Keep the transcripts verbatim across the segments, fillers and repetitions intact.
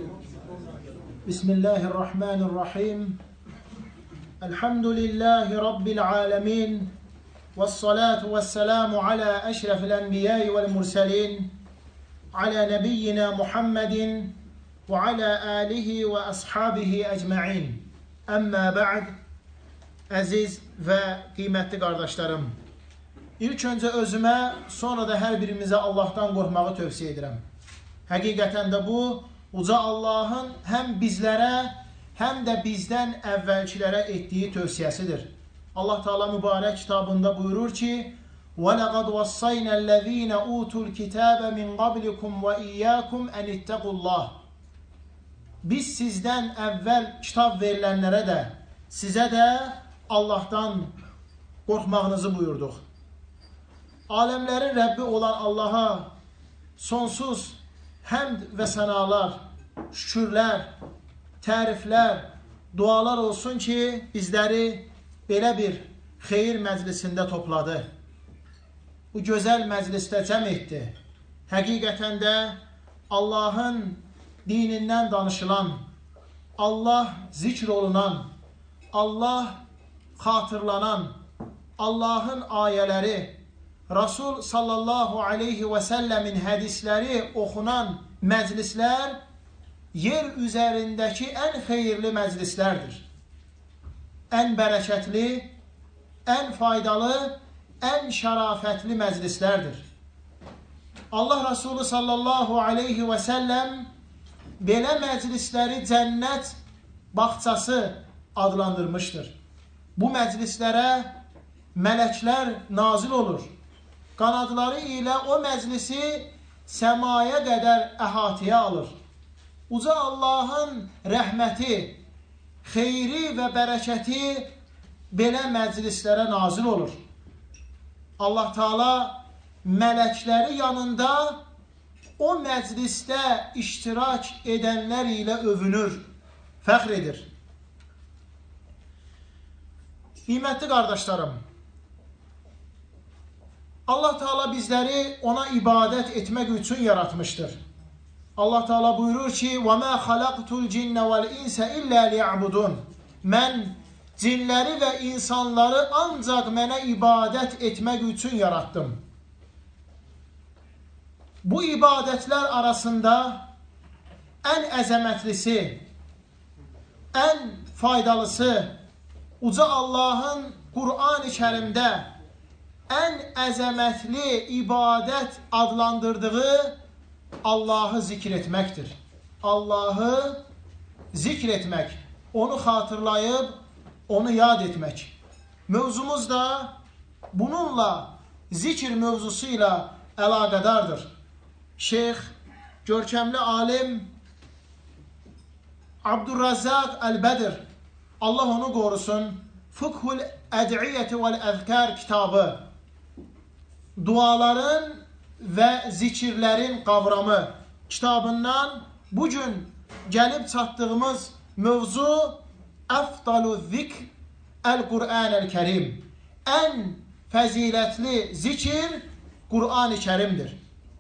Bismillahirrahmanirrahim. Elhamdülillahi Rabbil alemin. Vessalatu vesselamu ala eşrefil enbiyai vel murselin. Ala nebiyyina Muhammedin ve ala alihi ve ashabihi ecma'in. Amma ba'd. Əziz və qiymətli qardaşlarım, İlk öncə özümə, sonra da hər birimizə Allahdan qorxmağı tövsiyə edirəm. Həqiqətən də bu, uca Allahın həm bizlərə, həm də bizdən əvvəlkilərə etdiyi tövsiyəsidir. Allah Teala mübarək kitabında buyurur ki, وَلَقَدْ وَصَّيْنَا الَّذ۪ينَ اُوتُوا الْكِتَابَ مِنْ قَبْلِكُمْ وَاِيَّاكُمْ اَنِ اتَّقُوا اللّٰهِ Biz sizdən əvvəl kitab verilənlərə də, sizə də Allahdan qorxmağınızı buyurduq. Aləmlərin Rəbbi olan Allaha sonsuz həmd və sənalar, şükürlər, təriflər, dualar olsun ki, bizləri belə bir xeyir məclisində topladı. Bu gözəl məclisdə cəm etdi. Həqiqətən də Allahın dinindən danışılan, Allah zikr olunan, Allah xatırlanan, Allahın ayələri, Rasul sallallahu aleyhi və səlləmin hədisləri oxunan məclislər yer üzərindəki ən xeyirli məclislərdir. Ən bərəkətli, ən faydalı, ən şərafətli məclislərdir. Allah Rasulü sallallahu aleyhi və səlləm belə məclisləri cənnət bağçası adlandırmışdır. Bu məclislərə mələklər nazil olur. Qanadları ilə o məclisi səmaya qədər əhatəyə alır. Uca Allahın rəhməti, xeyri və bərəkəti belə məclislərə nazil olur. Allah Teala mələkləri yanında o məclisdə iştirak edənlər ilə övünür, fəxr edir. Qiymətli qardaşlarım, Allah Teala bizləri ona ibadət etmək üçün yaratmışdır. Allah Teala buyurur ki, وَمَا خَلَقْتُ الْجِنَّ وَالْاِنْسَ إِلَّا لِيَعْبُدُونَ Mən cinləri və insanları ancaq mənə ibadət etmək üçün yaratdım. Bu ibadətlər arasında ən əzəmətlisi, ən faydalısı, uca Allahın Qur'an-ı Kərimdə ən əzəmətli ibadət adlandırdığı Allahı zikr etməkdir. Allahı zikr etmək, onu xatırlayıb, onu yad etmək. Mövzumuz da bununla, zikr mövzusu ilə əlaqədardır. Şeyx, görkəmli alim Abdurrazzaq Əl-Bədir, Allah onu qorusun, Fıkhul Əd'iyyəti vəl-Əzkər kitabı, duaların və zikirlərin qavramı kitabından bugün gəlib çatdığımız mövzu Əfdalu zikr Əl-Qur'an Əl-Kərim. Ən fəzilətli zikir Qur'an-ı Kərimdir.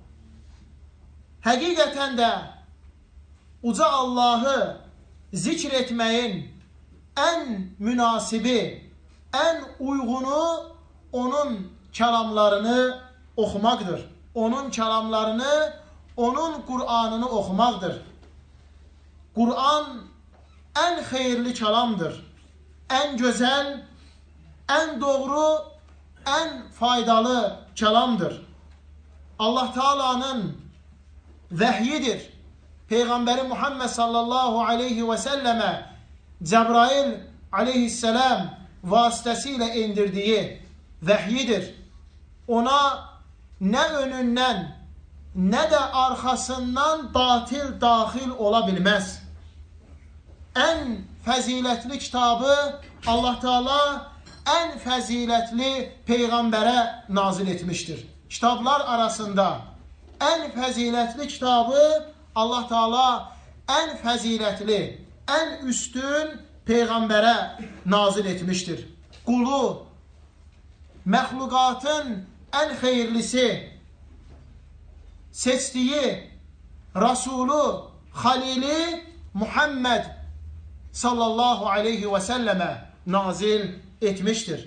Həqiqətən də uca Allahı zikr etməyin ən münasibi, ən uygunu onun kəlamlarını oxumaqdır. Onun kəlamlarını, onun Qur'anını oxumaqdır. Qur'an ən xeyirli kəlamdır. Ən gözəl, ən doğru, ən faydalı kəlamdır. Allah Teala'nın vəhyidir. Peyğəmbəri Muhammed sallallahu aleyhi və səlləmə Cəbrail aleyhisselam vasitəsilə indirdiyi vəhyidir. Ona nə önündən, nə də arxasından batil daxil ola bilməz. Ən fəzilətli kitabı Allah Teala ən fəzilətli Peyğəmbərə nazil etmişdir. Kitablar arasında ən fəzilətli kitabı Allah Teala ən fəzilətli, ən üstün Peyğəmbərə nazil etmişdir. Qulu, məxluqatın ən xeyirlisi, seçdiyi Rasulü Halili Muhammed sallallahu aleyhi ve selleme nazil etmiştir.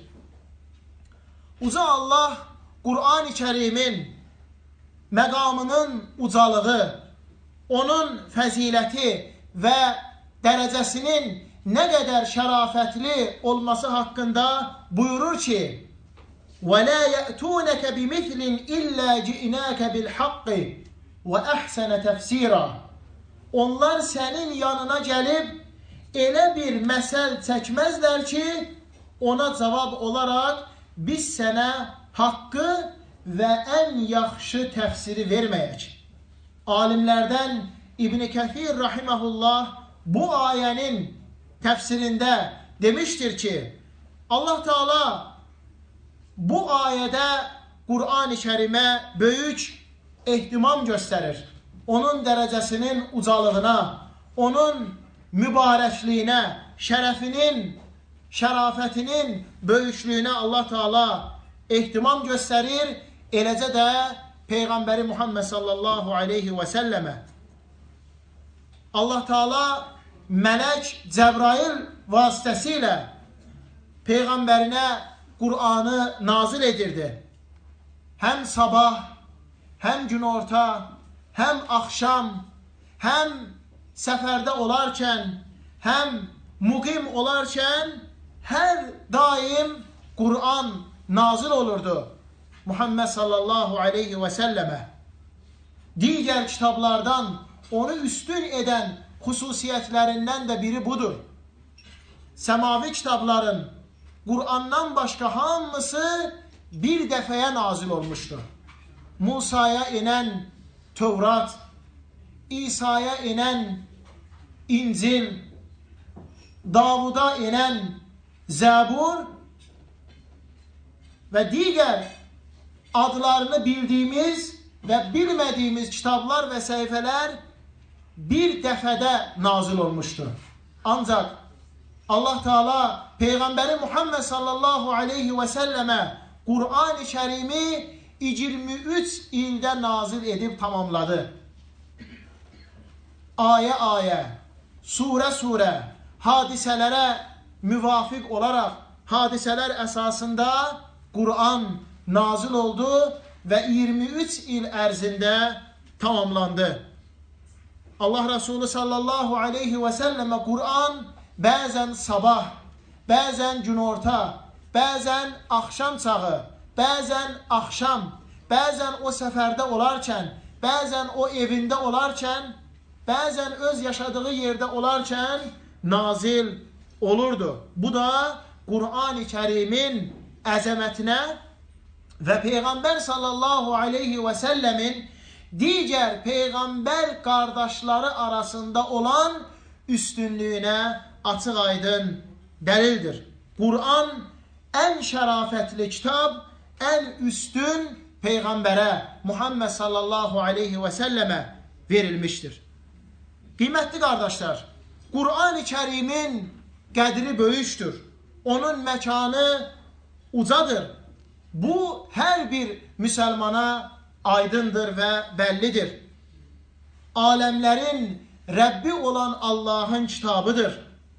Uca Allah Kur'an-ı Kerim'in məqamının ucalığı, onun fəziləti və dərəcəsinin nə qədər şərafətli olması haqqında buyurur ki: وَلَا يَأْتُونَكَ بِمِثْلٍ إِلَّا جِئْنَاكَ بِالْحَقِّ وَأَحْسَنَ تَفْسِيرًا. Onlar sənin yanına gəlib elə bir məsəl çəkməzlər ki, ona cavab olaraq biz sənə haqqı və ən yaxşı təfsiri verməyək. Alimlərdən İbn Kəthir rahimehullah bu ayənin təfsirində demişdir ki, Allah Teala bu ayədə Qur'an-ı Kərimə böyük ehtimam göstərir. Onun dərəcəsinin ucalığına, onun mübarəkliyinə, şərəfinin, şərafətinin böyüklüyünə Allah Teala ehtimam göstərir. Eləcə də Peyğəmbəri Muhammed sallallahu aleyhi və səlləmə Allah Teala mələk Cəbrail vasitəsilə Peyğəmbərinə Qur'anı nazil edirdi. Həm sabah, həm günorta, həm axşam, həm səfərdə olarkən, həm muqim olarkən hər daim Qur'an nazil olurdu Muhammed sallallahu aleyhi və səlləmə. Digər kitablardan onu üstün edən xüsusiyyətlərindən də biri budur. Səmavi kitabların Qur'andan başqa hamısı bir dəfəyə nazil olmuşdur. Musaya inən Tövrat, İsa'ya inən İncil, Davuda inən Zəbur və digər adlarını bildiyimiz və bilmədiyimiz kitablar və səhifələr bir dəfədə nazil olmuşdur. Ancaq Allah Teala Peyğəmbəri Muhammed sallallahu aleyhi və səlləmə Qur'an-ı Kərimi iyirmi üç ildə nazil edib tamamladı. Ayə-ayə, surə-surə, hadisələrə müvafiq olaraq hadisələr əsasında Qur'an nazil oldu və iyirmi üç il ərzində tamamlandı. Allah Resulü sallallahu aleyhi və səlləmə Qur'an bəzən sabah, bəzən günorta, bəzən axşam çağı, bəzən axşam, bəzən o səfərdə olarkən, bəzən o evində olarkən, bəzən öz yaşadığı yerdə olarkən nazil olurdu. Bu da Qur'an-ı Kərimin əzəmətinə və Peyğəmbər sallallahu aleyhi və səlləmin digər Peyğəmbər qardaşları arasında olan üstünlüyünə açıq aydın dəlildir. Qur'an ən şərafətli kitab, ən üstün Peyğəmbərə Muhammed sallallahu aleyhi və səlləmə verilmişdir. Qiymətli qardaşlar, Qur'an-ı Kərimin qədri böyükdür. Onun məkanı ucadır. Bu, hər bir müsəlmana aydındır və bəllidir. Aləmlərin Rəbbi olan Allahın kitabıdır.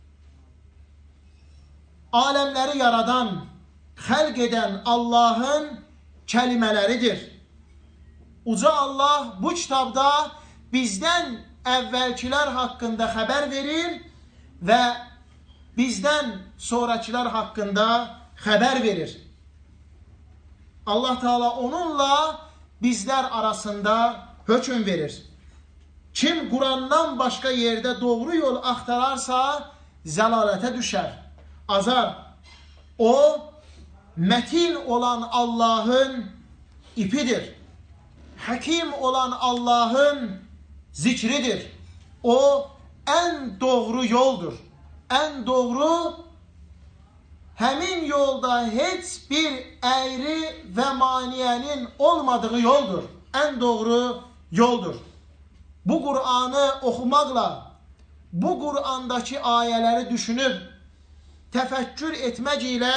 Aləmləri yaradan, xəlq edən Allahın kəlimələridir. Uca Allah bu kitabda bizdən əvvəlkilər haqqında xəbər verir və bizdən sonrakilər haqqında xəbər verir. Allah Teala onunla bizlər arasında hökm verir. Kim Qurandan başqa yerdə doğru yol axtararsa zəlalətə düşər, azar. O, mətin olan Allahın ipidir. Həkim olan Allahın zikridir. O, ən doğru yoldur. Ən doğru, həmin yolda heç bir əyri və maniyənin olmadığı yoldur. Ən doğru yoldur. Bu Qur'anı oxumaqla, bu Qur'andakı ayələri düşünüb, təfəkkür etmək ilə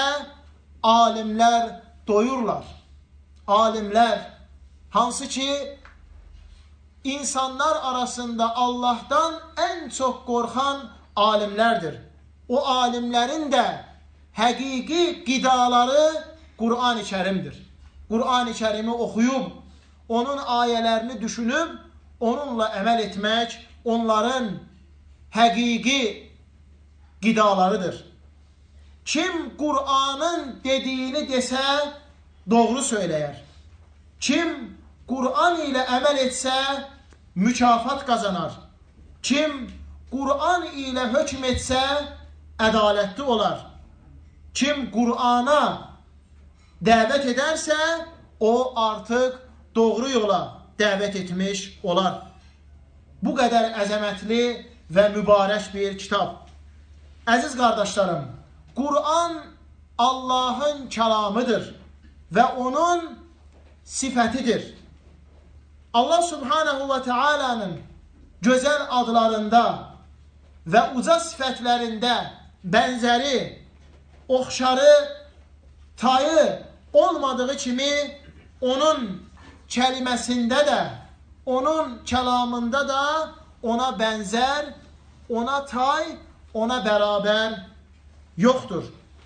alimlər doyurlar. Alimlər, hansı ki, insanlar arasında Allah'tan en çok korkan alimlerdir. O alimlerin de həqiqi qidaları Kur'an-ı Kerim'dir. Kur'an-ı Kerim'i okuyup, onun ayelerini düşünüp, onunla əməl etmek, onların həqiqi qidalarıdır. Kim Kur'an'ın dediğini dese doğru söyler. Kim Kur'an ile əməl etse mükafat kazanar. Kim Kur'an ile hüküm etse adaletli olar. Kim Kur'an'a davet ederse o artık doğru yola davet etmiş olar. Bu kadar əzəmətli ve mübarek bir kitap. Aziz kardeşlerim, Kur'an Allah'ın kelamıdır ve onun sifetidir. Allah Subhanahu ve Teala'nın güzel adlarında ve uca sifetlerinde benzeri, oxşarı, tayı olmadığı kimi onun kelimesinde de, onun kelamında da ona benzer, ona tay, ona beraber yoktur.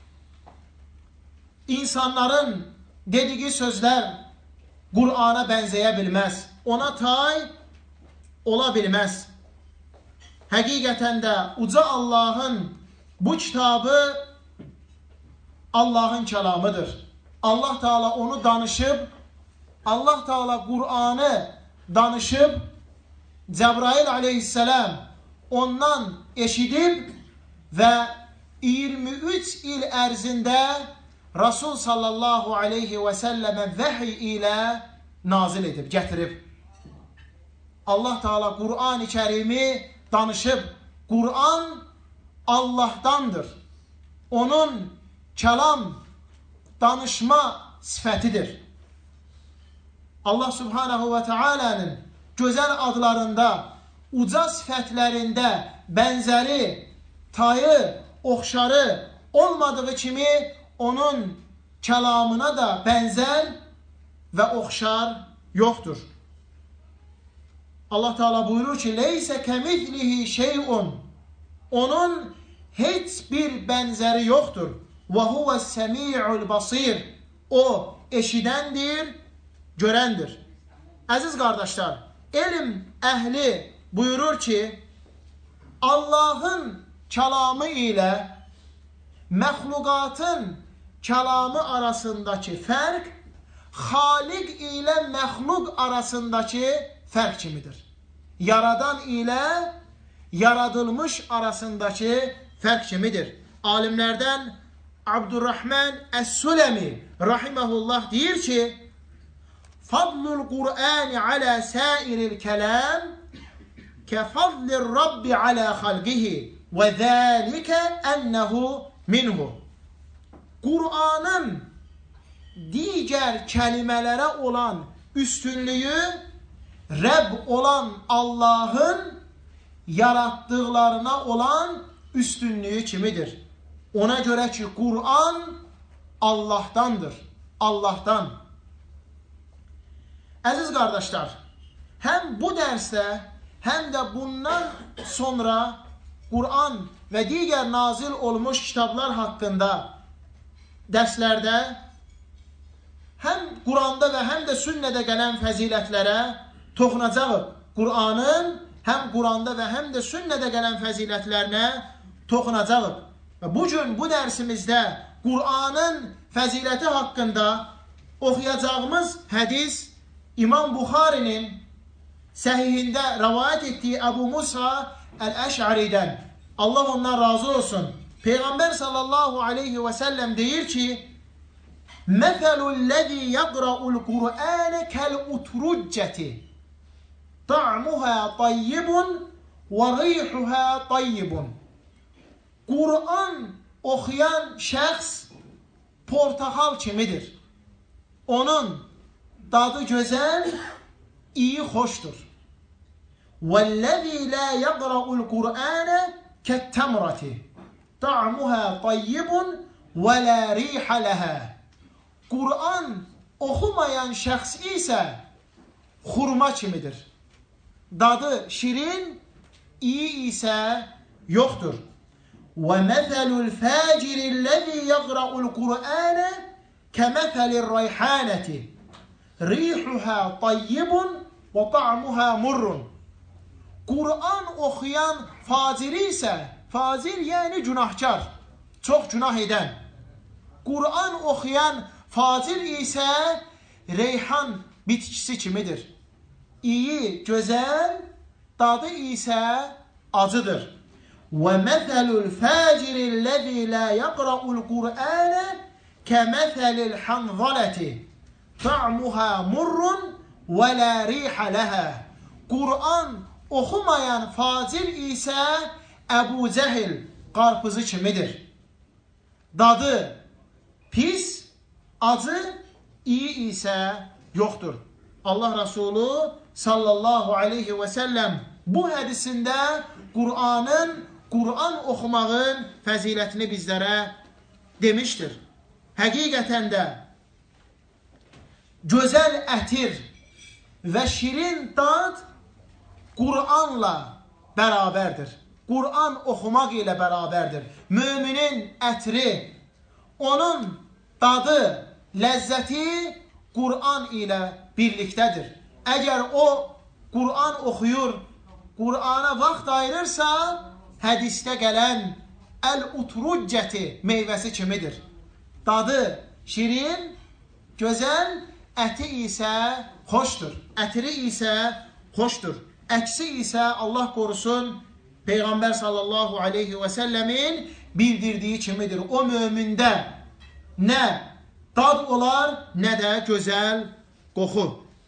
İnsanların dediği sözler Kur'an'a benzeyebilmez. Ona tay olabilmez. Hakikaten de uca Allah'ın bu kitabı Allah'ın kelamıdır. Allah Teala onu danışıp, Allah Teala Kur'an'ı danışıp, Cebrail aleyhisselam ondan eşidip ve yirmi üç il ərzində Resul sallallahu aleyhi ve selleme vahiy ile nazil edip, getirip. Allah Teala Kur'an-ı Kerim'i danışıp, Kur'an Allah'tandır. Onun kelam, danışma sifetidir. Allah Subhanahu ve Teala'nın güzel adlarında, uca sifetlerinde benzeri, tayı, oxşarı olmadığı kimi onun kelamına da benzer ve oxşar yoktur. Allah Teala buyurur ki: "Leyse kemithlihi şey'un." Onun hiçbir benzeri yoktur. Ve huve's-semi'ul basir. O eşidendir, görendir. Aziz kardeşler, ilim ehli buyurur ki Allah'ın kelamı ile məxluqatın kelamı arasındaki fark Halik ile məxluq arasındaki fark kimidir. Yaradan ile yaradılmış arasındaki fark kimidir. Alimlerden Abdurrahman Es-Sulemi rahimehullah deyir ki: "Fadlul Kur'an ala sairil kelam kefadlir Rabbi ala halqihi ve zalike ennehu minhu." Kur'an'ın diğer kelimelere olan üstünlüğü Rab olan Allah'ın yarattıklarına olan üstünlüğü kimidir? Ona göre ki Kur'an Allah'tandır. Allah'tan. Aziz kardeşler, hem bu derste hem de bundan sonra Kur'an ve diğer nazil olmuş kitaplar hakkında derslerde hem Kur'an'da ve hem de sünnede gelen faziletlere toxunacağıq. Kur'an'ın hem Kur'an'da ve hem de sünnede gelen faziletlerine toxunacağıq. Ve bugün bu dersimizde Kur'an'ın fazileti hakkında okuyacağımız hadis İmam Bukhari'nin sahihinde rivayet ettiği Ebu Musa el-Eş'ari'den, Allah ondan razı olsun, Peygamber sallallahu aleyhi ve sellem deyir ki: "Meselü'llezî yeqra'ul Kur'âne kel-utrucceti ta'muha tayyibun ve rihuha tayyibun." Kur'an okuyan şəxs portakal kimidir. Onun dadı güzel, iyi, hoştur. وَالَّذ۪ي لَا يَقْرَأُ الْقُرْآنَ كَالتَّمْرَةِ طَعْمُهَا طَيِّبٌ وَلَا رِيحَ لَهَا. Kur'an okumayan şəxs ise hurma kimidir. dadı şirin, iyi ise yoktur. وَمَثَلُ الْفَاجِرِ الَّذ۪ي يَقْرَأُ الْقُرْآنَ كَمَثَلِ الرَّيْحَانَةِ رِيحُهَا طَيِّبٌ وَطَعْمُهَا مُرٌّ. Kur'an okuyan faciri ise, facir yani günahkar, çok günah eden. Kur'an okuyan facir ise reyhan bitkisi kimidir. İyi, güzel, dadı ise acıdır. وَمَثَلُ الْفَاجِرِ الَّذ۪ي لَا يَقْرَأُ الْقُرْآنَ كَمَثَلِ الْحَنْظَلَةِ طَعْمُهَا مُرٌّ وَلَا رِيحَ لَهَا. Kur'an okumayan facir ise Ebu Cehil qarpızı kimidir. Dadı pis, acı, iyi ise yoktur. Allah Resulü sallallahu aleyhi ve sellem bu hədisində Kur'an'ın, Kur'an oxumağın fəzilətini bizlərə demiştir. Həqiqətən də gözəl ətir və şirin dad Kur'anla bərabərdir. Kur'an oxumaq ilə bərabərdir. Müminin ətri, onun dadı, ləzzəti Kur'an ilə birlikdədir. Əgər o Kur'an oxuyur, Kur'ana vaxt ayırırsa, hədisdə gələn əl-utruccəti meyvəsi kimidir. Dadı şirin, gözəl, əti isə xoşdur. Ətiri isə xoşdur. Əksi isə Allah qorusun, Peyğəmbər sallallahu aleyhi və səlləmin bildirdiyi kimidir. O mömində nə dad olar, nə də gözəl qoxu.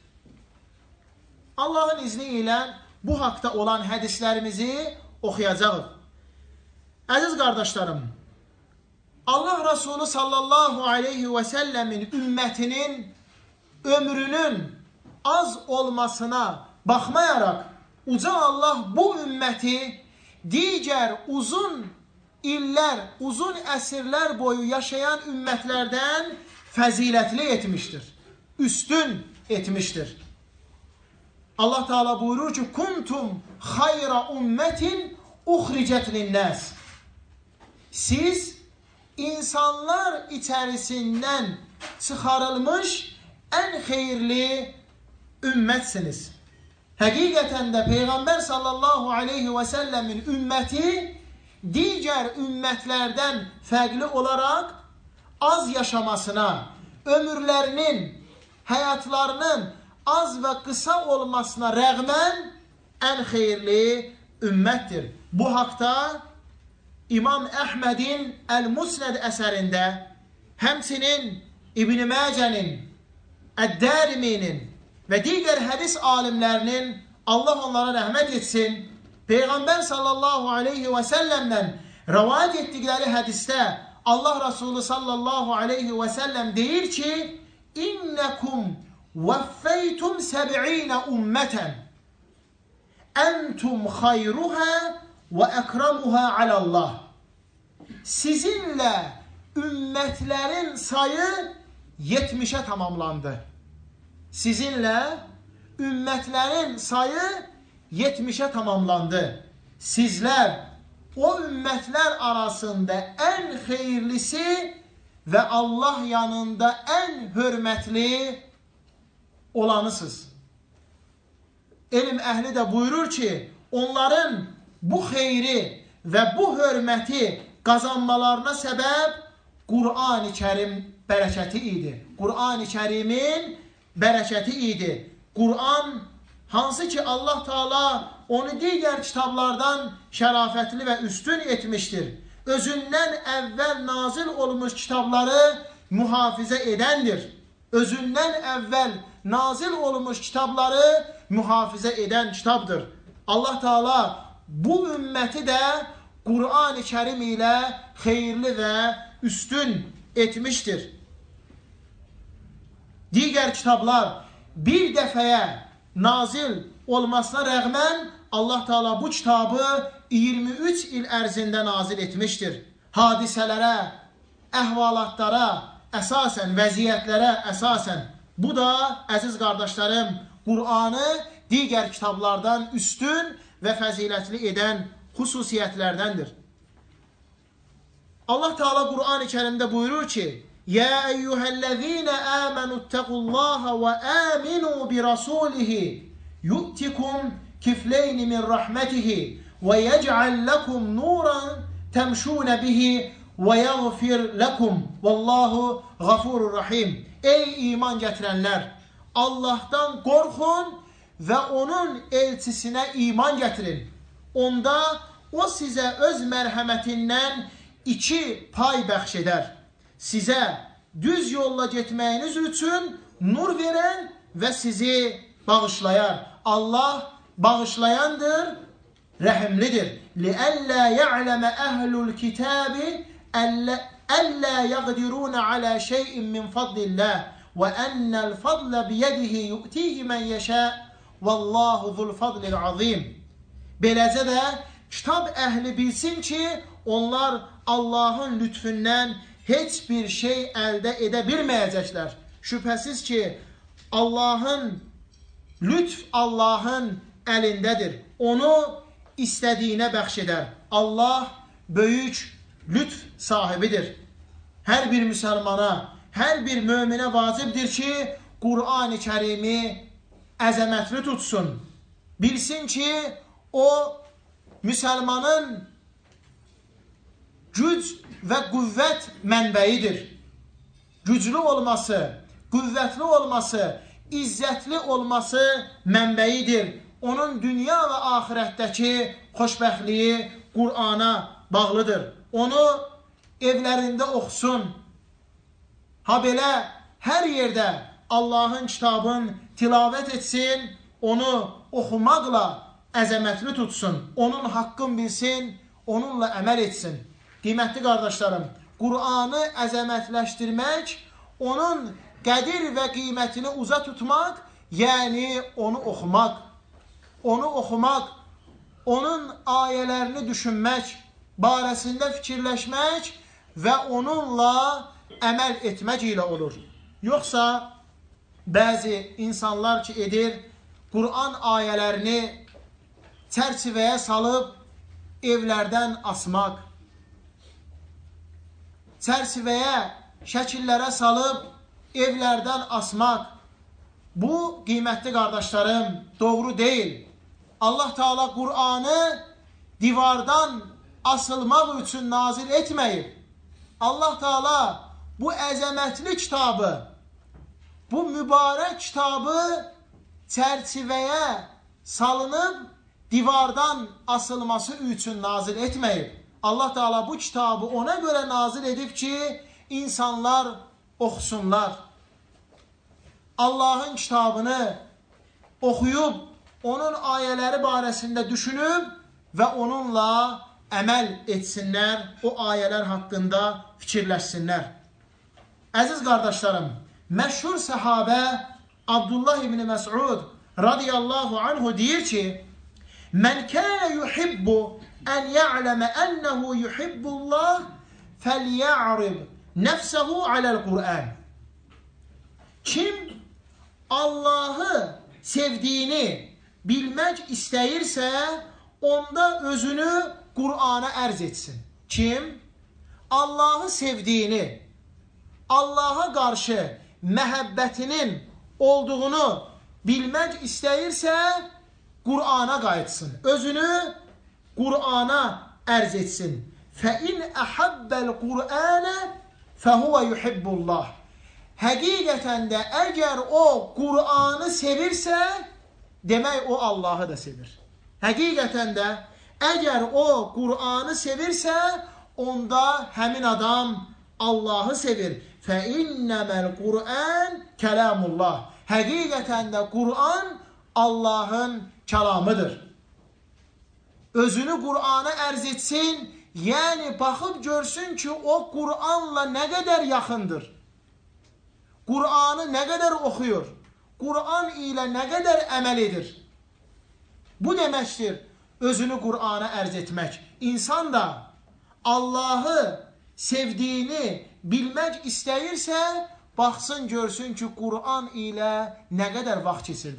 Allahın izni ilə bu haqda olan hədislərimizi oxuyacağıq. Əziz qardaşlarım, Allah Resulü sallallahu aleyhi və səlləmin ümmətinin ömrünün az olmasına baxmayaraq, Uca Allah bu ümməti digər uzun illər, uzun əsrlər boyu yaşayan ümmətlərdən fəzilətli etmişdir, üstün etmişdir. Allah Teala buyurur ki, kuntum xayra ümmətin uxricət linnəs. Siz insanlar içərisindən çıxarılmış ən xeyirli ümmətsiniz. Həqiqətən də Peyğəmbər sallallahu aleyhi və səlləmin ümməti digər ümmətlərdən fərqli olaraq az yaşamasına, ömürlərinin, həyatlarının az və qısa olmasına rəğmən ən xeyirli ümmətdir. Bu haqda İmam Əhmədin Əl-Musnəd əsərində, həmçinin İbn-i Məcənin, Əd-Dəriminin və digər hədis alimlərinin, Allah onlara rəhmət etsin, Peyğəmbər sallallahu aleyhi və səlləmdən rəvayət etdikləri hədisdə Allah Resulü sallallahu aleyhi və səlləm deyir ki, İnnəkum vəffəytum səb'inə ümmətən Əntum xayruhə və əkramuhə aləllah. Sizinlə ümmətlərin sayı yetmişə tamamlandı. Sizinlə ümmətlərin sayı yetmişə tamamlandı. Sizlər o ümmətlər arasında ən xeyirlisi və Allah yanında ən hörmətli olanısınız. Elm əhli də buyurur ki, onların bu xeyri və bu hörməti qazanmalarına səbəb Qur'an-ı Kərim bərəkəti idi. Qur'an-ı Kərimin bərəkəti idi. Qur'an hansı ki Allah Teala onu digər kitablardan şərafətli və üstün etmişdir. Özündən əvvəl nazil olmuş kitabları mühafizə edəndir. Özündən əvvəl nazil olmuş kitabları mühafizə edən kitabdır. Allah Teala bu ümməti də Qur'an-ı Kərim ilə xeyirli və üstün etmişdir. Digər kitablar bir dəfəyə nazil olmasına rəğmən Allah Teala bu kitabı iyirmi üç il ərzində nazil etmişdir. Hadisələrə, əhvalatlara əsasən, vəziyyətlərə əsasən. Bu da, əziz qardaşlarım, Qur'anı digər kitablardan üstün və fəzilətli edən xüsusiyyətlərdəndir. Allah Teala Qur'an-ı Kərimdə buyurur ki: "Ya eyyuhellezine amenuttaqullaha ve aminu bi rasulihi yu'tikum kifleyn min rahmetihi ve yec'al lekum nuran temşun bihi ve yaghfir lekum vallahu gafurur rahim." Ey iman gətirənlər, Allahdan qorxun və onun elçisinə iman gətirin. Onda o sizə öz mərhəmətindən iki pay bəxş edər. Sizə düz yolla getməyiniz üçün nur verən və sizi bağışlayar. Allah bağışlayandır, rəhimlidir. لِأَلَّا يَعْلَمَ أَهْلُ الْكِتَابِ أَلَّا يَقْدِرُونَ عَلَى شَيْءٍ مِّنْ فَضْلِ اللّٰهِ وَأَنَّ الْفَضْلَ بِيَدِهِ يُؤْتِيهِ مَنْ يَشَاءُ وَاللّٰهُ ذُو الْفَضْلِ الْعَظِيمِ. Beləcə də kitab əhli bilsin ki, onlar Allahın lütfündən heç bir şey əldə edə bilməyəcəklər. Şübhəsiz ki, Allahın lütf Allahın əlindədir. Onu istədiyinə bəxş edər. Allah böyük lütf sahibidir. Hər bir müsəlmana, hər bir möminə vacibdir ki, Qur'an-ı Kərimi əzəmətli tutsun. Bilsin ki, o müsəlmanın güc və qüvvət mənbəyidir. Güclü olması, qüvvətli olması, izzətli olması mənbəyidir. Onun dünya və axirətdəki xoşbəxtliyi Qur'ana bağlıdır. Onu evlərində oxusun. Ha belə hər yerdə Allahın kitabın tilavət etsin, onu oxumaqla əzəmətli tutsun, onun haqqını bilsin, onunla əməl etsin. Qiymətli qardaşlarım, Qur'anı əzəmətləşdirmək, onun qədir və qiymətini uza tutmaq, yəni onu oxumaq, onu oxumaq, onun ayələrini düşünmək, barəsində fikirləşmək və onunla əməl etmək ilə olur. Yoxsa bəzi insanlar ki edir, Qur'an ayələrini çərçivəyə salıb evlərdən asmaq, çərçivəyə, şəkillərə salıb evlərdən asmaq, bu qiymətli qardaşlarım doğru deyil. Allah Teala Qur'anı divardan asılmaq üçün nazil etməyib. Allah Teala bu əzəmətli kitabı, bu mübarək kitabı çərçivəyə salınıb divardan asılması üçün nazil etməyib. Allah Teala bu kitabı ona görə nazil edib ki, insanlar oxusunlar. Allahın kitabını oxuyub, onun ayələri barəsində düşünüb və onunla əməl etsinlər, o ayələr haqqında fikirləşsinlər. Əziz qardaşlarım, məşhur səhabə Abdullah ibn Məs'ud radiyallahu anhu deyir ki, "Mən kənə yuhibbu ən ya'ləmə ənəhu yuhibbullah fəlyə'rib nəfsəhu aləl Qur'an." Kim Allahı sevdiyini bilmək istəyirsə, onda özünü Qur'ana ərz etsin. Kim Allahı sevdiyini, Allaha qarşı məhəbbətinin olduğunu bilmək istəyirsə, Qur'ana qayıtsın. Özünü Qur'ana ərz etsin. فَإِنْ أَحَبَّ الْقُرْآنَ فَهُوَ يُحِبُّ اللّٰهِ. Həqiqətən də əgər o Qur'anı sevirsə, demək o Allahı da sevir. Həqiqətən də əgər o Qur'anı sevirsə, onda həmin adam Allahı sevir. فَإِنَّمَا الْقُرْآنِ كَلَامُ اللّٰهِ. Həqiqətən də Qur'an Allahın kəlamıdır. Özünü Qur'ana ərz etsin, yəni baxıb görsün ki, o Qur'anla nə qədər yaxındır. Qur'anı nə qədər oxuyur, Qur'an ilə nə qədər əməl edir. Bu deməkdir, özünü Qur'ana ərz etmək. İnsan da Allahı sevdiyini bilmək istəyirsə, baxsın, görsün ki, Qur'an ilə nə qədər vaxt keçirdir.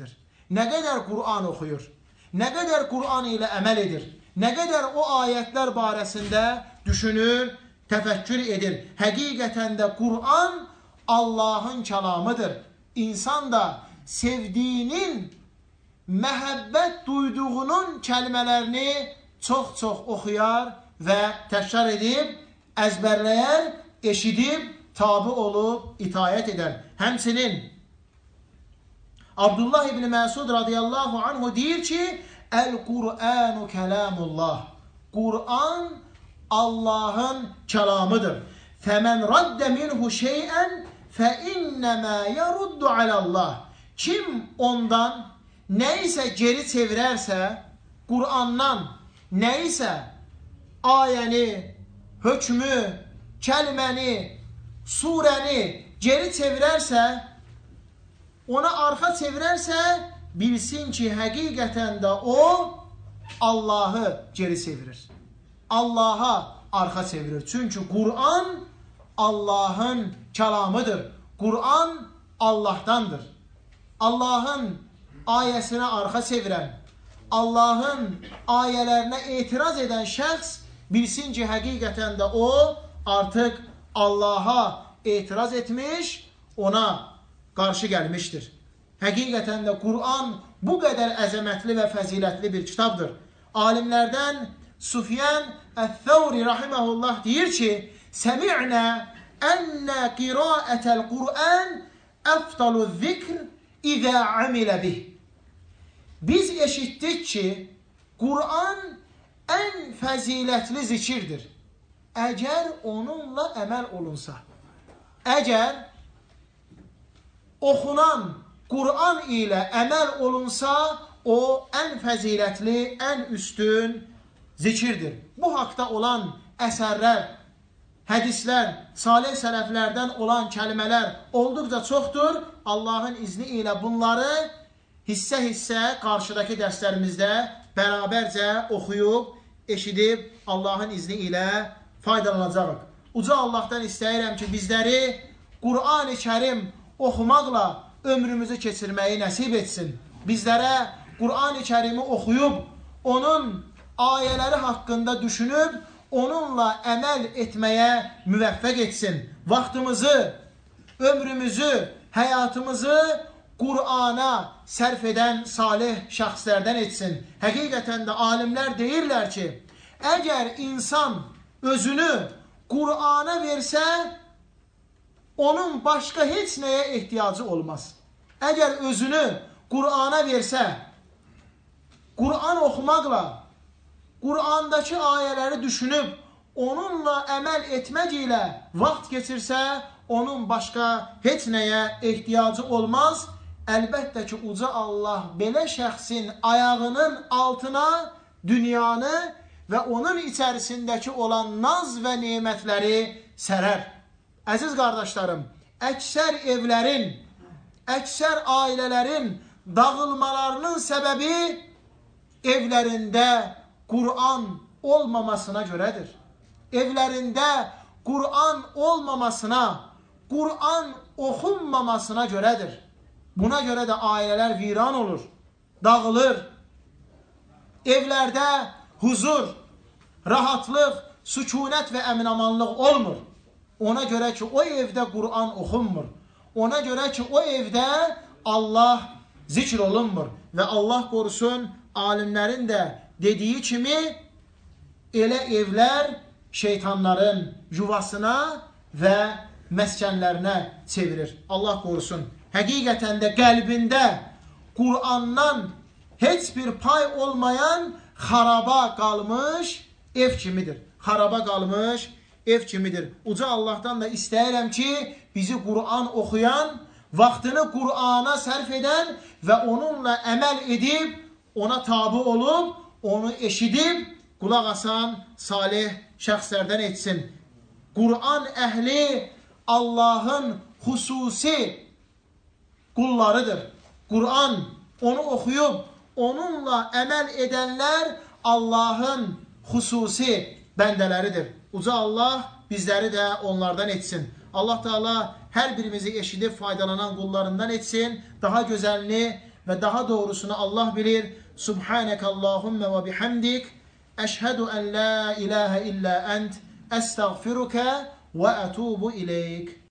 nə qədər Qur'an oxuyur, nə qədər Qur'an ilə əməl edir, nə qədər o ayətlər barəsində düşünür, təfəkkür edir. Həqiqətən də Qur'an Allahın kəlamıdır. İnsan da sevdiyinin, məhəbbət duyduğunun kəlmələrini çox-çox oxuyar və təkrar edib, əzbərləyər, eşidib, tabi olub, itayət edər. Həmçinin Abdullah ibn Məsud radiyallahu anhu deyir ki, Əl-Qur'anu kəlamullah. Qur'an Allahın kəlamıdır. Fəmən raddə minhu şeyən fəinnəmə yəruddu alallah. Kim ondan nəyisə geri çevirərsə, Qur'andan nəyisə ayəni, hökmü, kəlməni, surəni geri çevirərsə, ona arxa çevirərsə, bilsin ki, həqiqətən də o Allahı geri çevirir. Allaha arxa çevirir. Çünki Qur'an Allahın kəlamıdır. Qur'an Allahdandır. Allahın ayəsinə arxa çevirən, Allahın ayələrinə etiraz edən şəxs bilsin ki, həqiqətən də o artıq Allaha etiraz etmiş, ona qarşı gəlmişdir. Həqiqətən də Qur'an bu qədər əzəmətli və fəzilətli bir kitabdır. Alimlərdən Sufyan Əth-Thawri rahiməhullah deyir ki, Səmi'nə ənnə qiraətəl Qur'an əfdalu zikr İzə amilə bih. Biz eşitdik ki, Qur'an ən fəzilətli zikirdir. Əgər onunla əməl olunsa. Əgər oxunan Qur'an ilə əməl olunsa, o ən fəzilətli, ən üstün zikirdir. Bu haqda olan əsərlər, hədislər, salih sələflərdən olan kəlmələr olduqca çoxdur. Allahın izni ilə bunları hissə-hissə qarşıdakı dərslərimizdə bərabərcə oxuyub, eşidib, Allahın izni ilə faydalanacağıq. Uca Allahdan istəyirəm ki, bizləri Qur'an-ı Kərim oxumaqla ömrümüzü keçirməyi nəsib etsin. Bizlərə Qur'an-ı Kərimi oxuyub, onun ayələri haqqında düşünüb, onunla əməl etməyə müvəffəq etsin. Vaxtımızı, ömrümüzü, həyatımızı Qur'ana sərf edən salih şəxslərdən etsin. Həqiqətən də alimlər deyirlər ki, əgər insan özünü Qur'ana versə, onun başqa heç nəyə ehtiyacı olmaz. Əgər özünü Qur'ana versə, Qur'an oxumaqla, Qur'andakı ayələri düşünüb, onunla əməl etmək ilə vaxt keçirsə, onun başqa heç nəyə ehtiyacı olmaz. Əlbəttə ki, uca Allah belə şəxsin ayağının altına dünyanı və onun içərisindəki olan naz və nemətləri sərər. Əziz qardaşlarım, əksər evlərin, əksər ailələrin dağılmalarının səbəbi evlərində Qur'an olmamasına görədir. Evlərində Qur'an olmamasına, Qur'an oxunmamasına görədir. Buna görə də ailələr viran olur, dağılır. Evlərdə huzur, rahatlıq, sükunət və əminamanlıq olmur. Ona görə ki, o evdə Qur'an oxunmur. Ona görə ki, o evdə Allah zikr olunmur. Və Allah qorusun, alimlərin də dediyi kimi, elə evlər şeytanların yuvasına və məskənlərinə çevirir. Allah qorusun. Həqiqətən də qəlbində Qur'andan heç bir pay olmayan xaraba qalmış ev kimidir. Xaraba qalmış ev kimidir. Uca Allahdan da istəyirəm ki, bizi Qur'an oxuyan, vaxtını Qur'ana sərf edən və onunla əməl edib, ona tabi olub, onu eşidib, qulaq asan salih şəxslərdən etsin. Qur'an əhli Allahın xüsusi qullarıdır. Qur'an onu oxuyub, onunla əməl edənlər Allahın xüsusi bəndələridir. Uca Allah bizləri də onlardan etsin. Allah Teala hər birimizi eşidib faydalanan qullarından etsin. Daha gözəlini və daha doğrusunu Allah bilir. Subhanəkallahumma və bihamdik. Əşhədu ən la ilahə illə ənt. Əstəğfiruka və ətubu ileyk.